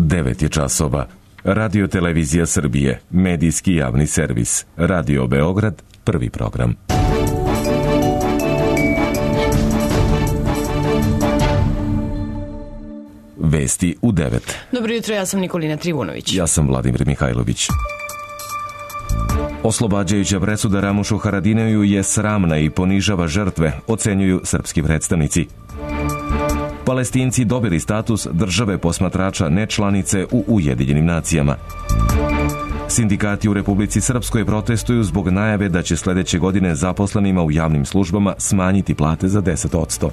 9 je časova. Radio Televizija Srbije, medijski javni servis. Radio Beograd, prvi program. Vesti u 9. Dobro jutro, ja sam Nikolina Trivunović. Ja sam Vladimir Mihajlović. Oslobađajuća presuda Ramušu Haradinaju je sramna i ponižava žrtve, ocenjuju srpski predstavnici. Palestinci dobili status države posmatrača nečlanice u Ujedinjenim nacijama. Sindikati u Republici Srpskoj protestuju zbog najave da će sledeće godine zaposlenima u javnim službama smanjiti plate za 10%.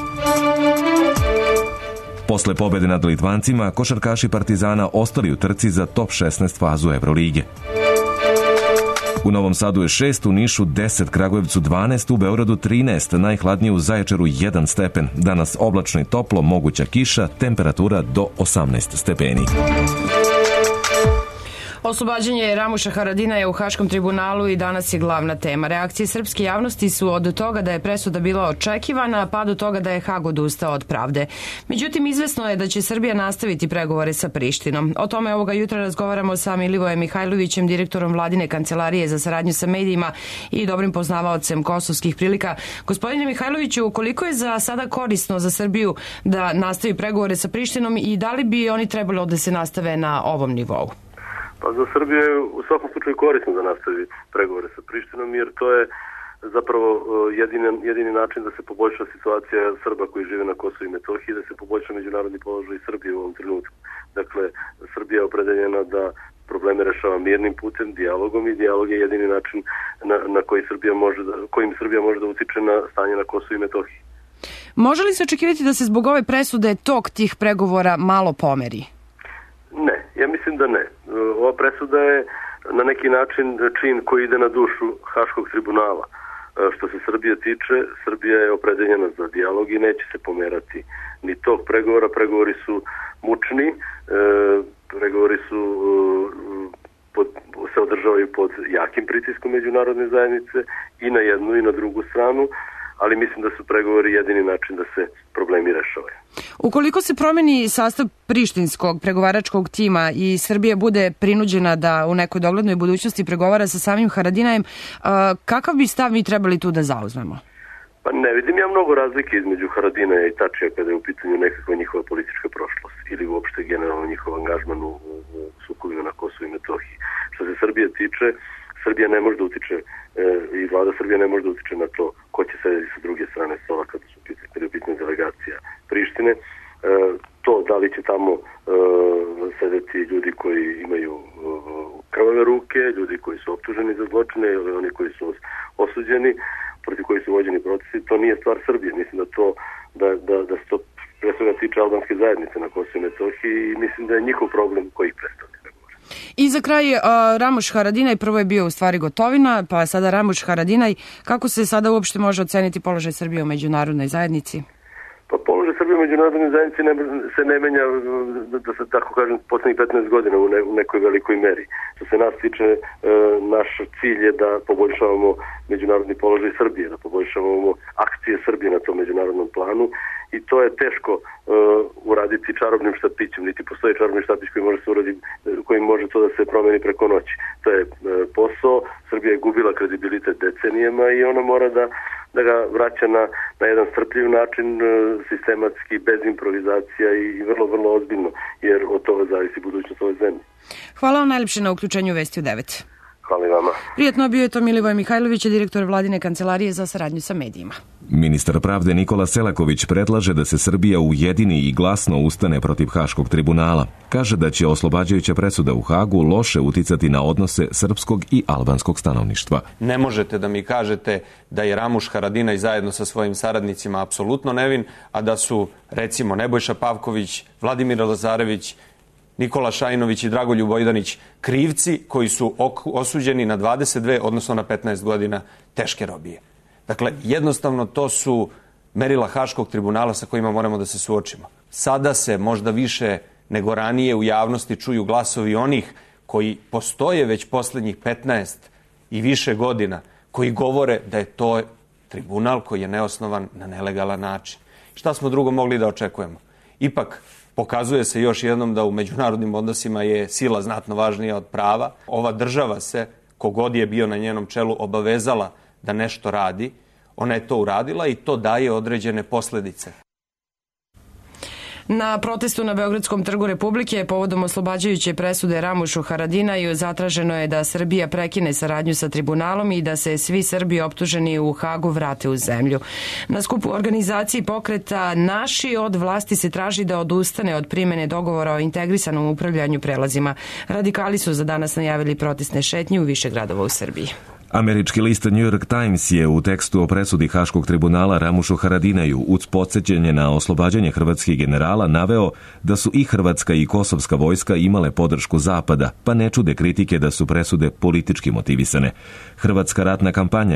Posle pobede nad Litvancima, košarkaši Partizana ostali u trci za top 16 fazu Evrolige. U Novom Sadu je 6, u Nišu 10, Kragujevcu 12, u Beogradu 13, najhladnije u Zaječaru 1 stepen. Danas oblačno i toplo, moguća kiša, temperatura do 18 stepeni. Oslobađanje Ramuša Haradinaja u Haškom tribunalu i danas je glavna tema. Reakcije srpske javnosti su od toga da je presuda bila očekivana, pa do toga da je Hag odustao od pravde. Međutim, izvesno je da će Srbija nastaviti pregovore sa Prištinom. O tome ovoga jutra razgovaramo sa Milivojem Mihajlovićem, direktorom Vladine kancelarije za saradnju sa medijima i dobrim poznavaocem kosovskih prilika. Gospodine Mihajloviću, koliko je za sada korisno za Srbiju da nastavi pregovore sa Prištinom i da li bi oni trebalo da se nastave na ovom nivou? Pa za Srbiju je u svakom slučaju korisno da nastavi pregovore sa Prištinom, jer to je zapravo jedini način da se poboljša situacija Srba koji žive na Kosovu i Metohiji, da se poboljša međunarodni položaj Srbije u ovom trenutku. Dakle, Srbija je opredeljena da probleme rešava mirnim putem, dijalogom, i dijalog je jedini način na kojim Srbija može da utiče na stanje na Kosovu i Metohiji. Može li se očekivati da se zbog ove presude tok tih pregovora malo pomeri? Ne, ja mislim da ne. Ova presuda je na neki način čin koji ide na dušu Haškog tribunala. Što se Srbije tiče, Srbija je opredeljena za dijalog i neće se pomerati ni tog pregovora. Pregovori su mučni, pregovori se održavaju pod jakim pritiskom međunarodne zajednice i na jednu i na drugu stranu, ali mislim da su pregovori jedini način da se problemi rešavaju. Ukoliko se promeni sastav prištinskog pregovaračkog tima i Srbija bude prinuđena da u nekoj doglednoj budućnosti pregovara sa samim Haradinajem, kakav bi stav mi trebali tu da zauzmemo? Pa ne vidim ja mnogo razlike između Haradinaja i Tačija kada je u pitanju nekakva njihova politička prošlost ili uopšte generalno njihov angažman u sukobima na Kosovu i Metohiji. Što se Srbije tiče, Srbija ne može da utiče i vlada Srbije ne može da utiče na to ko će sedeti sa druge strane stola kada je u pitanju delegacija Prištine. To da li će tamo sedeti ljudi koji imaju krvave ruke, ljudi koji su optuženi za zločine ili oni koji su osuđeni, protiv koji su vođeni procesi, to nije stvar Srbije. Mislim da se to pre svega tiče albanske zajednice na Kosovu i Metohiji i mislim da je njihov problem koji ih predstavlja. I za kraj, Ramuš Haradinaj, prvo je bio u stvari Gotovina, pa sada Ramuš Haradinaj. Kako se sada uopšte može oceniti položaj Srbije u međunarodnoj zajednici? Pa položaj Srbije u međunarodnoj zajednici se ne menja, da se tako kažem, poslednjih 15 godina u nekoj velikoj meri. Što se nas tiče, naš cilj je da poboljšavamo međunarodni položaj Srbije, da poboljšavamo akcije Srbije na tom međunarodnom planu i to je teško uraditi čarobnim štapićem, niti postoji čarobni štapić koji može to da se promeni preko noći. To je posao, Srbija je gubila kredibilitet decenijama i ona mora da ga vraća na jedan strpljiv način, sistematski, bez improvizacija i vrlo, vrlo ozbiljno, jer od toga zavisi budućnost ove zemlje. Hvala vam najlepše na uključenju Vesti u 9. Hvala i vama. Prijetno, bio je to Milivoj Mihajlović, direktor Vladine kancelarije za saradnju sa medijima. Ministar pravde Nikola Selaković predlaže da se Srbija ujedini i glasno ustane protiv Haškog tribunala. Kaže da će oslobađajuća presuda u Hagu loše uticati na odnose srpskog i albanskog stanovništva. Ne možete da mi kažete da je Ramuš Haradinaj zajedno sa svojim saradnicima apsolutno nevin, a da su, recimo, Nebojša Pavković, Vladimir Lazarević, Nikola Šajinović i Dragoljub Vojdanić krivci koji su osuđeni na 22, odnosno na 15 godina teške robije. Dakle, jednostavno to su merila Haškog tribunala sa kojima moramo da se suočimo. Sada se možda više nego ranije u javnosti čuju glasovi onih koji postoje već poslednjih 15 i više godina, koji govore da je to tribunal koji je neosnovan na nelegalan način. Šta smo drugo mogli da očekujemo? Ipak, Pokazuje se još jednom da u međunarodnim odnosima je sila znatno važnija od prava. Ova država se, kogod je bio na njenom čelu, obavezala da nešto radi. Ona je to uradila i to daje određene posledice. Na protestu na Beogradskom trgu Republike povodom oslobađajuće presude Ramušu Haradinaju zatraženo je da Srbija prekine saradnju sa tribunalom i da se svi Srbi optuženi u Hagu vrate u zemlju. Na skupu organizaciji pokreta Naši od vlasti se traži da odustane od primene dogovora o integrisanom upravljanju prelazima. Radikali su za danas najavili protestne šetnje u više gradova u Srbiji. Američki list New York Times je u tekstu o presudi Haškog tribunala Ramušu Haradinaju uz podsjećanje na oslobađanje hrvatskih generala naveo da su i hrvatska i kosovska vojska imale podršku Zapada, pa ne čude kritike da su presude politički motivisane. Hrvatska ratna kampanja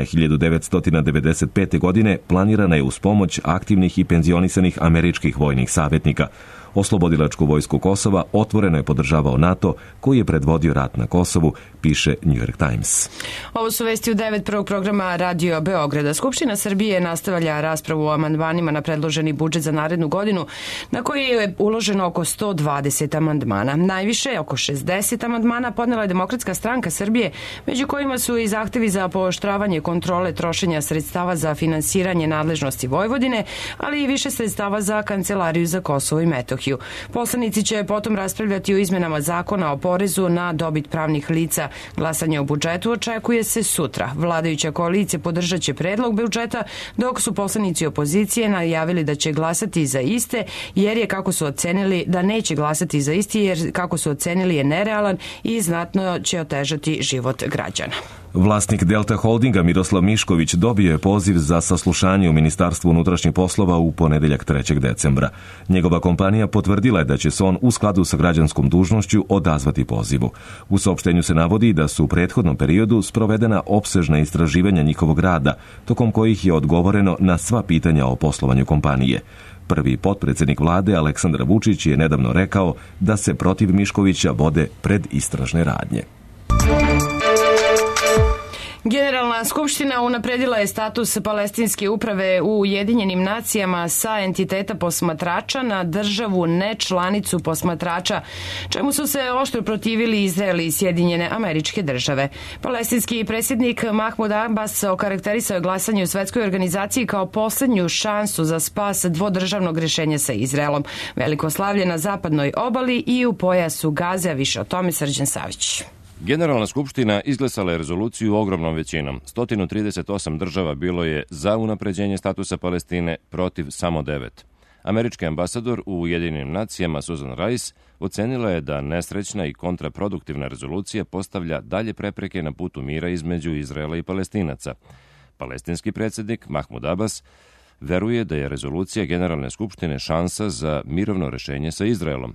1995. godine planirana je uz pomoć aktivnih i penzionisanih američkih vojnih savjetnika. Oslobodilačku vojsku Kosova otvoreno je podržavao NATO, koji je predvodio rat na Kosovu, piše New York Times. Ovo su vesti u 9 prvog programa Radio Beograda. Skupština Srbije nastavlja raspravu o amandmanima na predloženi budžet za narednu godinu, na koji je uloženo oko 120 amandmana. Najviše, oko 60 amandmana, podnela je Demokratska stranka Srbije, među kojima su i zahtevi za pooštravanje kontrole trošenja sredstava za finansiranje nadležnosti Vojvodine, ali i više sredstava za Kancelariju za Kosovo i Metohiju. Poslanici će potom raspravljati o izmenama zakona o porezu na dobit pravnih lica. Glasanje o budžetu očekuje se sutra. Vladajuća koalicija podržat će predlog budžeta, dok su poslanici opozicije najavili da će glasati za iste, jer je, kako su ocenili, da neće glasati za isti, jer, kako su ocenili, je nerealan i znatno će otežati život građana. Vlasnik Delta Holdinga Miroslav Mišković dobio je poziv za saslušanje u Ministarstvu unutrašnjih poslova u ponedeljak 3. decembra. Njegova kompanija potvrdila je da će se on u skladu sa građanskom dužnošću odazvati pozivu. U saopštenju se navodi da su u prethodnom periodu sprovedena opsežna istraživanja njihovog rada, tokom kojih je odgovoreno na sva pitanja o poslovanju kompanije. Prvi potpredsjednik vlade Aleksandar Vučić je nedavno rekao da se protiv Miškovića vode predistražne radnje. Generalna skupština unapredila je status palestinske uprave u Ujedinjenim nacijama sa entiteta posmatrača na državu nečlanicu posmatrača, čemu su se oštro protivili Izrael i Sjedinjene Američke Države. Palestinski predsjednik Mahmud Abbas okarakterisao je glasanje u Svetskoj organizaciji kao poslednju šansu za spas dvodržavnog rešenja sa Izraelom. Veliko slavlje na zapadnoj obali i u pojasu Gaze, a više o tome Srđan Savić. Generalna skupština izglasala je rezoluciju ogromnom većinom. 138 država bilo je za unapređenje statusa Palestine, protiv samo 9. Američki ambasador u Ujedinjenim nacijama Susan Rice ocenila je da nesrećna i kontraproduktivna rezolucija postavlja dalje prepreke na putu mira između Izraela i Palestinaca. Palestinski predsjednik Mahmud Abbas veruje da je rezolucija Generalne skupštine šansa za mirovno rešenje sa Izraelom.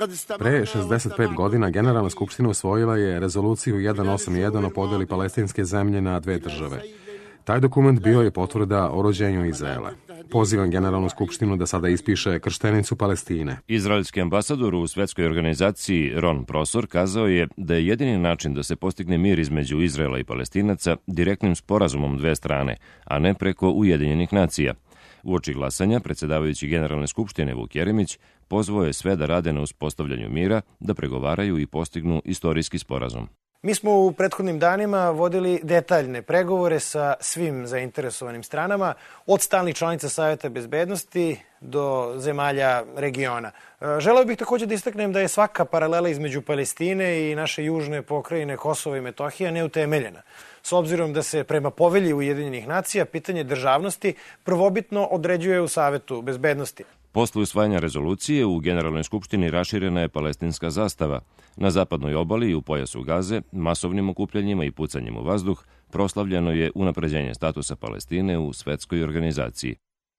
Pre 65 godina Generalna skupština usvojila je rezoluciju 181 o podeli palestinske zemlje na dve države. Taj dokument bio je potvrda o rođenju Izraela. Pozivam Generalnu skupštinu da sada ispiše krštenicu Palestine. Izraelski ambasador u Svetskoj organizaciji Ron Prosor kazao je da je jedini način da se postigne mir između Izraela i Palestinaca direktnim sporazumom dve strane, a ne preko Ujedinjenih nacija. Uoči glasanja, predsjedavajući Generalne skupštine Vuk Jeremić pozvao je sve da rade na uspostavljanju mira, da pregovaraju i postignu istorijski sporazum. Mi smo u prethodnim danima vodili detaljne pregovore sa svim zainteresovanim stranama, od stalnih članica Saveta bezbednosti do zemalja regiona. Želeo bih također da istaknem da je svaka paralela između Palestine i naše južne pokrajine Kosova i Metohija neutemeljena. S obzirom da se prema povelji Ujedinjenih nacija pitanje državnosti prvobitno određuje u Savetu bezbednosti. Posle usvajanja rezolucije u Generalnoj skupštini raširena je palestinska zastava. Na zapadnoj obali i u pojasu Gaze, masovnim okupljanjima i pucanjem u vazduh, proslavljeno je unapređenje statusa Palestine u Svetskoj organizaciji.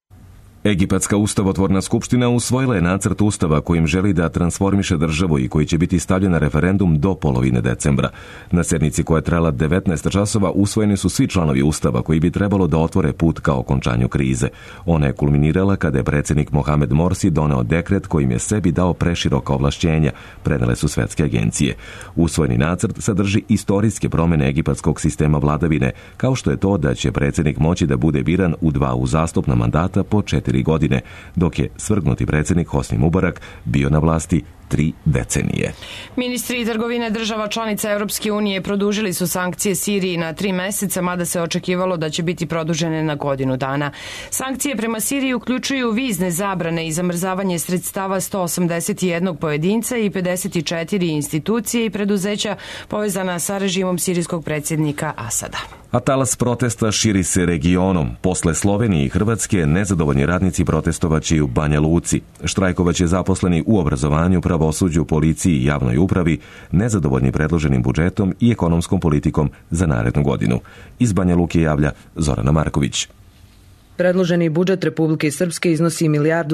Egipatska ustavotvorna skupština usvojila je nacrt ustava kojim želi da transformiše državu i koji će biti stavljen na referendum do polovine decembra. Na sednici koja je trajala 19 časova usvojeni su svi članovi ustava koji bi trebalo da otvore put ka okončanju krize. Ona je kulminirala kada je predsjednik Mohamed Morsi doneo dekret kojim je sebi dao preširoka ovlašćenja, prenele su svetske agencije. Usvojeni nacrt sadrži istorijske promjene egipatskog sistema vladavine, kao što je to da će predsjednik moći da bude biran u 2 uzastopna mandata po 4 4 godine, dok je svrgnuti predsjednik Hosni Mubarak bio na vlasti 3 decenije. Ministri trgovine država članica Europske unije produžili su sankcije Siriji na 3 meseca, mada se očekivalo da će biti produžene na godinu dana. Sankcije prema Siriji uključuju vizne zabrane i zamrzavanje sredstava 181 pojedinca i 54 institucije i preduzeća povezana sa režimom sirijskog predsjednika Asada. A talas protesta širi se regionom. Posle Slovenije i Hrvatske nezadovoljni radnici protestovaće i u Banja Luci. Štrajkovaće zaposleni u obrazovanju, pravosuđu, policiji i javnoj upravi, nezadovoljni predloženim budžetom i ekonomskom politikom za narednu godinu. Iz Banja Luke javlja Zorana Marković. Predloženi budžet Republike Srpske iznosi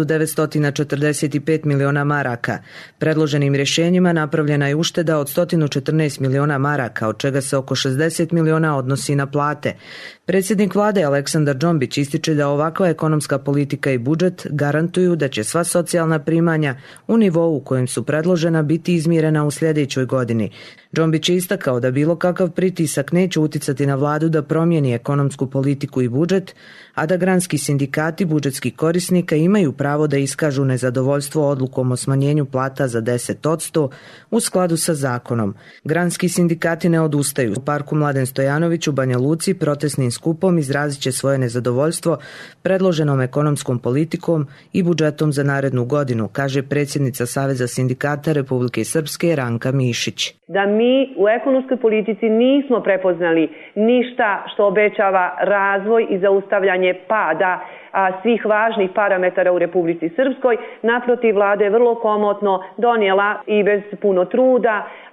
1.945 miliona maraka. Predloženim rješenjima napravljena je ušteda od 114 miliona maraka, od čega se oko 60 miliona odnosi na plate. Predsjednik vlade Aleksandar Džombić ističe da ovakva ekonomska politika i budžet garantuju da će sva socijalna primanja u nivou u kojem su predložena biti izmirena u sljedećoj godini. Džombić je istakao da bilo kakav pritisak neće uticati na vladu da promijeni ekonomsku politiku i budžet, a da granski sindikati budžetskih korisnika imaju pravo da iskažu nezadovoljstvo odlukom o smanjenju plata za 10% u skladu sa zakonom. Granski sindikati ne odustaju. U parku Mladen Stojanović u Banja Luci protestnim skupom izrazit će svoje nezadovoljstvo predloženom ekonomskom politikom i budžetom za narednu godinu, kaže predsjednica Saveza sindikata Republike Srpske Ranka Mišić. Da mi u ekonomskoj politici nismo prepoznali ništa što obećava razvoj i zaustavljanje pada svih važnih parametara u Republici Srpskoj. Naprotiv, vlada je vrlo komotno donijela i bez puno truda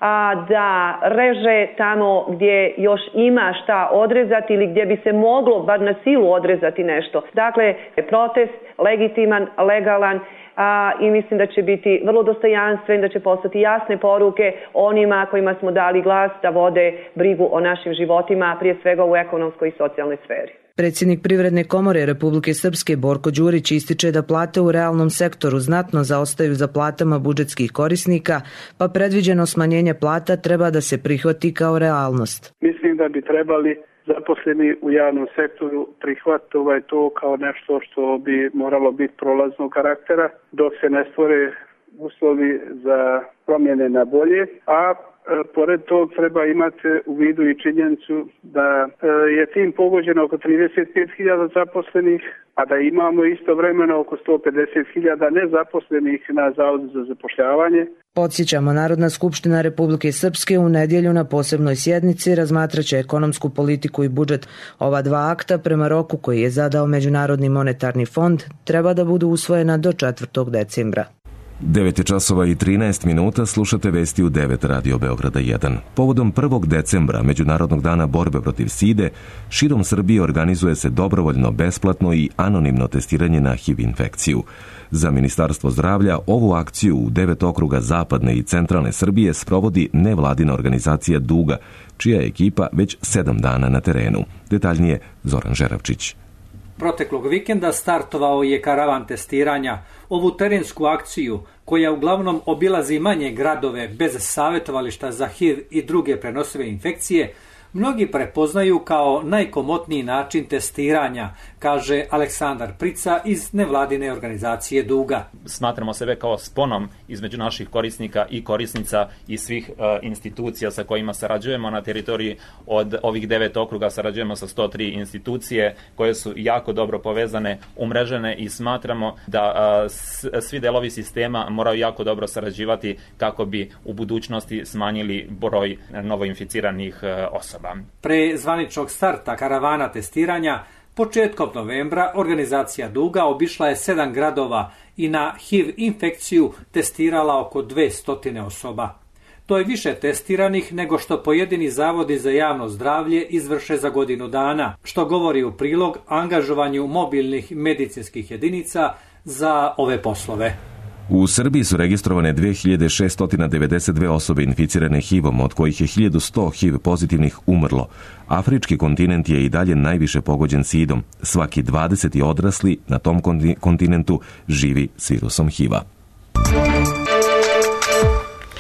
da reže tamo gdje još ima šta odrezati ili gdje bi se moglo bar na silu odrezati nešto. Dakle, protest legitiman, legalan, i mislim da će biti vrlo dostojanstven, da će poslati jasne poruke onima kojima smo dali glas da vode brigu o našim životima, prije svega u ekonomskoj i socijalnoj sferi. Predsjednik Privredne komore Republike Srpske Borko Đurić ističe da plate u realnom sektoru znatno zaostaju za platama budžetskih korisnika, pa predviđeno smanjenje plata treba da se prihvati kao realnost. Mislim da bi trebali zaposleni u javnom sektoru prihvatiti to kao nešto što bi moralo biti prolaznog karaktera dok se ne stvore uslovi za promjene na bolje, a pored tog treba imati u vidu i činjenicu da je tim pogođeno oko 35.000 zaposlenih, a da imamo istovremeno oko 150.000 nezaposlenih na Zavodu za zapošljavanje. Podsjećamo, Narodna skupština Republike Srpske u nedjelju na posebnoj sjednici razmatraće ekonomsku politiku i budžet. Ova dva akta prema roku koji je zadao Međunarodni monetarni fond treba da budu usvojena do 4. decembra. 9:13 slušate vesti u 9 Radio Beograda 1. Povodom 1. decembra, Međunarodnog dana borbe protiv side, širom Srbije organizuje se dobrovoljno, besplatno i anonimno testiranje na HIV infekciju. Za Ministarstvo zdravlja ovu akciju u 9 okruga zapadne i centralne Srbije sprovodi nevladina organizacija Duga, čija je ekipa već 7 dana na terenu. Detaljnije Zoran Žeravčić. Proteklog vikenda startovao je karavan testiranja. Ovu terensku akciju, koja uglavnom obilazi manje gradove bez savjetovališta za HIV i druge prenosive infekcije, mnogi prepoznaju kao najkomotniji način testiranja, kaže Aleksandar Prica iz nevladine organizacije Duga. Smatramo sebe kao sponom između naših korisnika i korisnica i svih institucija sa kojima sarađujemo na teritoriji. Od ovih 9 okruga sarađujemo sa 103 institucije koje su jako dobro povezane, umrežene i smatramo da svi delovi sistema moraju jako dobro sarađivati kako bi u budućnosti smanjili broj novoinficiranih osoba. Pre zvaničnog starta karavana testiranja, početkom novembra, organizacija Duga obišla je 7 gradova i na HIV infekciju testirala oko 200 osoba. To je više testiranih nego što pojedini zavodi za javno zdravlje izvrše za godinu dana, što govori u prilog angažovanju mobilnih medicinskih jedinica za ove poslove. U Srbiji su registrovane 2692 osobe inficirane HIV-om, od kojih je 1100 HIV pozitivnih umrlo. Afrički kontinent je i dalje najviše pogođen sidom. Svaki 20. odrasli na tom kontinentu živi s virusom HIV-a.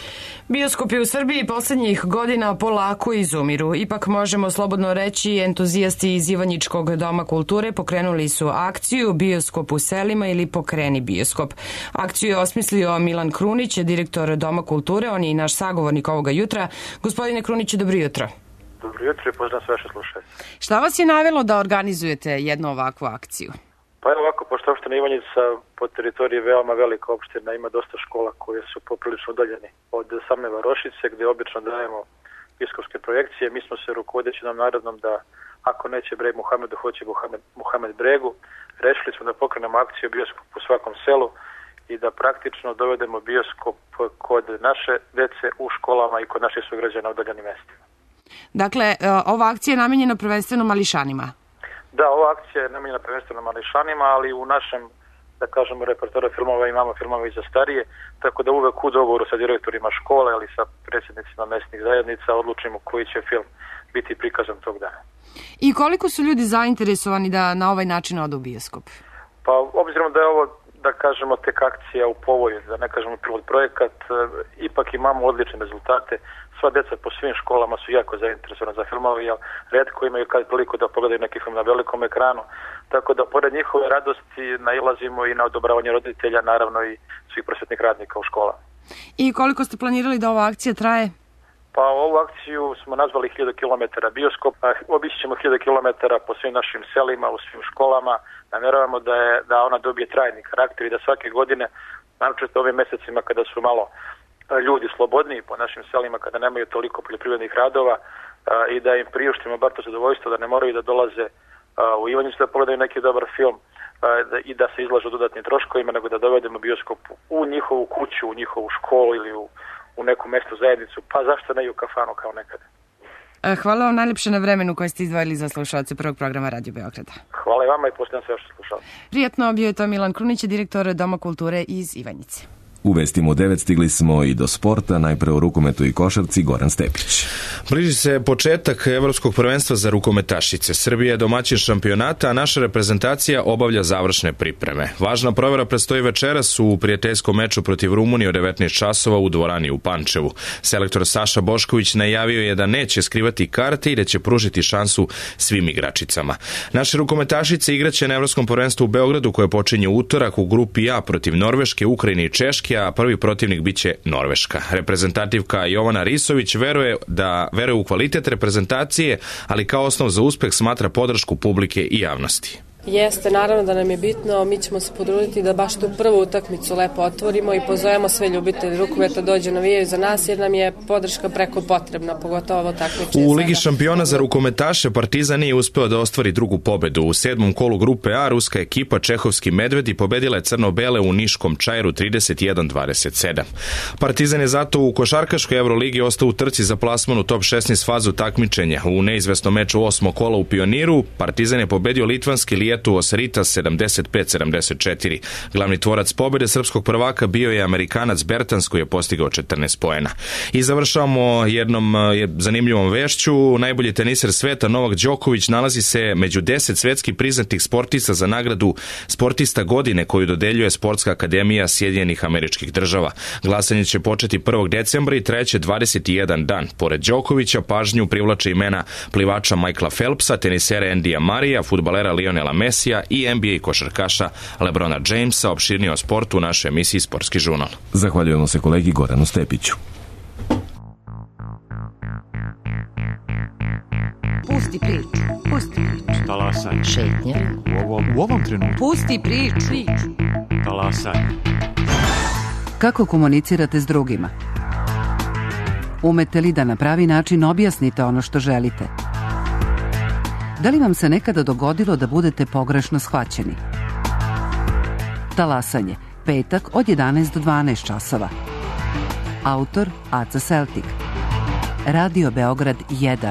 Bioskopi u Srbiji poslednjih godina polako izumiru. Ipak možemo slobodno reći, entuzijasti iz Ivanjičkog doma kulture pokrenuli su akciju Bioskop u selima ili Pokreni bioskop. Akciju je osmislio Milan Krunić, direktor Doma kulture, on je i naš sagovornik ovoga jutra. Gospodine Kruniću, dobro jutro. Dobro jutro i pozdrav sve što slušate. Šta vas je navelo da organizujete jednu ovakvu akciju? Pa evo ovako, pošto opština Ivanjica po teritoriji veoma velika opština, ima dosta škola koje su poprilično udaljeni od same Varošice, gde obično dajemo biskupske projekcije. Mi smo se rukovodeći nam narodnom da ako neće Breg Muhamedu, hoće Muhamed Bregu. Rešili smo da pokrenemo akciju bioskop u svakom selu i da praktično dovedemo bioskop kod naše dece u školama i kod naših sugrađana u udaljenim mestima. Dakle, ova akcija je namenjena prvenstveno mališanima. Da, ova akcija je namenjena prvenstveno mališanima, ali u našem, da kažemo, repertoru filmova imamo filmove i za starije, tako da uvek u dogovoru sa direktorima škole ili sa predsjednicima mesnih zajednica odlučimo koji će film biti prikazan tog dana. I koliko su ljudi zainteresovani da na ovaj način odu u bioskop? Pa, obzirom da je ovo, da kažemo, tek akcija u povoju, da ne kažemo pilot projekat, ipak imamo odlične rezultate. Sva deca po svim školama su jako zainteresovana za filmove, jer retko imaju kad priliku da pogledaju neki film na velikom ekranu. Tako da, pored njihove radosti, nailazimo i na odobravanje roditelja, naravno i svih prosvetnih radnika u školama. I koliko ste planirali da ova akcija traje? Pa ovu akciju smo nazvali 1000 km bioskop. Obići ćemo 1000 km po svim našim selima, u svim školama. Namjeravamo da ona dobije trajni karakter i da svake godine, naročito ovim mesecima kada su malo ljudi slobodniji po našim selima, kada nemaju toliko poljoprivrednih radova, i da im priuštimo bar to zadovoljstvo da ne moraju da dolaze u Ivanjicu da pogledaju neki dobar film i da se izlažu dodatnim troškovima, nego da dovedemo bioskop u njihovu kuću, u njihovu školu ili u neku mestu zajednicu, pa zašto ne i u kafanu kao nekada. Hvala vam najljepše na vremenu koje ste izdvojili za slušalce prvog programa Radio Beograda. Hvala i vama i posljedno sve što slušali. Prijatno, bio je to Milan Krunić, direktor Doma kulture iz Ivanjice. U vestima u 9 stigli smo i do sporta, najpre u rukometu i košarci, Goran Stepić. Bliži se početak Evropskog prvenstva za rukometašice. Srbija je domaćin šampionata, a naša reprezentacija obavlja završne pripreme. Važna provera predstoji večeras u prijateljskom meču protiv Rumunije u 19 časova u dvorani u Pančevu. Selektor Saša Bošković najavio je da neće skrivati karte i da će pružiti šansu svim igračicama. Naše rukometašice igraće na Evropskom prvenstvu u Beogradu koje počinje u utorak u grupi A protiv Norveške, Ukrajine i Češke, a prvi protivnik biće Norveška. Reprezentativka Jovana Risović veruje u kvalitet reprezentacije, ali kao osnov za uspeh smatra podršku publike i javnosti. Jeste, naravno da nam je bitno, mi ćemo se potruditi da baš tu prvu utakmicu lepo otvorimo i pozovemo sve ljubitelji rukometa dođu navijaju za nas jer nam je podrška preko potrebna, pogotovo ovo takmičenje. U Ligi šampiona za rukometaše Partizan nije uspeo da ostvari drugu pobedu. U 7. kolu grupe A ruska ekipa Čehovski Medvedi pobedila je crno-bele u Niškom Čajru 31-27. Partizan je zato u košarkaškoj Euroligi ostao u trci za plasman u top 16 fazu takmičenja. U neizvesnom meču 8. kola u Pioniru Partizan je pobedio litvanski Lietu Osritas 75-74. Glavni tvorac pobjede srpskog prvaka bio je Amerikanac Bertans koji je postigao 14 poena. I završavamo jednom zanimljivom vešću. Najbolji teniser sveta Novak Đoković nalazi se među 10 svetski priznatih sportista za nagradu Sportista godine koju dodeljuje Sportska akademija Sjedinjenih Američkih Država. Glasanje će početi 1. decembra i trajeće 21 dan. Pored Đokovića pažnju privlače imena plivača Michaela Phelpsa, tenisera Andyja Murraya, fudbalera Lionela Messija i NBA košarkaša LeBrona Jamesa. Opširnije o sportu u našoj emisiji Sportski žurnal. Zahvaljujemo se kolegi Goranu Stepiću. Pusti priču. Talasaj. Šetnja. U ovom trenutku. Pusti priču. Talasaj. Kako komunicirate s drugima? Umete li da na pravi način objasnite ono što želite? Da li vam se nekada dogodilo da budete pogrešno shvaćeni? Talasanje, petak od 11 do 12 časova. Autor Aca Celtic. Radio Beograd 1.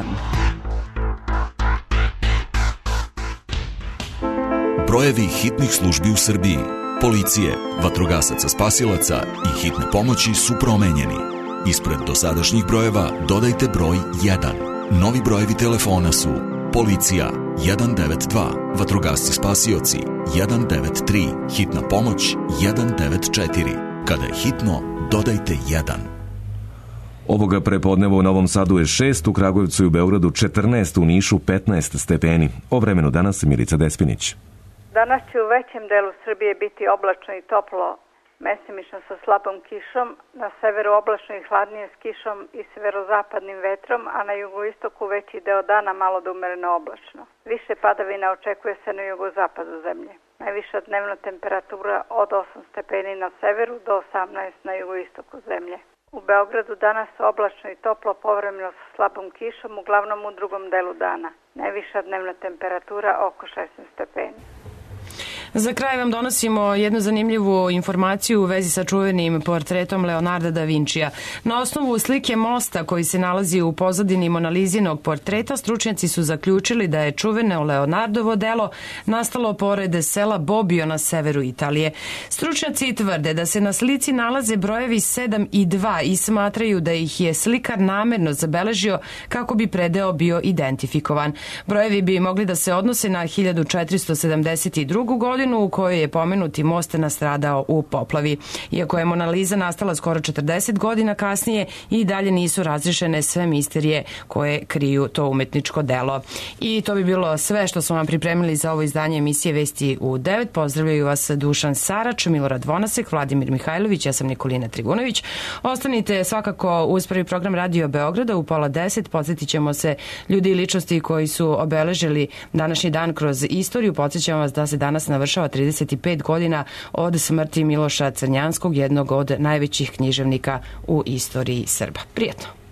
Brojevi hitnih službi u Srbiji, policije, vatrogasaca spasilaca i hitne pomoći su promenjeni. Ispred dosadašnjih brojeva dodajte broj 1. Novi brojevi telefona su policija 192, vatrogasci spasioci 193, hitna pomoć 194. Kada je hitno, dodajte 1. Ovoga prepodneva u Novom Sadu je 6, u Kragujevcu i u Beogradu 14, u Nišu 15 stepeni. O vremenu danas Milica Despinić. Danas će u većem delu Srbije biti oblačno i toplo, mestimično sa slabom kišom, na severu oblačno i hladnije s kišom i severozapadnim vetrom, a na jugoistoku veći deo dana malo da umereno oblačno. Više padavina očekuje se na jugozapadu zemlje. Najviša dnevna temperatura od 8 stepeni na severu do 18 na jugoistoku zemlje. U Beogradu danas oblačno i toplo, povremeno sa slabom kišom, uglavnom u drugom delu dana. Najviša dnevna temperatura oko 16 stepeni. Za kraj vam donosimo jednu zanimljivu informaciju u vezi sa čuvenim portretom Leonarda da Vincija. Na osnovu slike mosta koji se nalazi u pozadini Monalizinog portreta, stručnjaci su zaključili da je čuveno Leonardovo delo nastalo pored sela Bobbio na severu Italije. Stručnjaci tvrde da se na slici nalaze brojevi 7 i 2 i smatraju da ih je slikar namerno zabeležio kako bi predeo bio identifikovan. Brojevi bi mogli da se odnose na 1472. godinu u kojoj je pomenuti most nastradao u poplavi. Iako je Mona Lisa nastala skoro 40 godina kasnije, i dalje nisu razrešene sve misterije koje kriju to umetničko delo. I to bi bilo sve što smo vam pripremili za ovo izdanje emisije Vesti u 9. Pozdravljaju vas Dušan Sarač, Milorad Vonasek, Vladimir Mihajlović, ja sam Nikolina Trivunović. Ostanite svakako uz prvi program Radio Beograda u 9:30. Podsjetit ćemo se ljudi i ličnosti koji su obeležili današnji dan kroz istoriju. Podsjećamo vas da se danas navršava 35 godina od smrti Miloša Crnjanskog, jednog od najvećih književnika u istoriji Srba. Prijetno!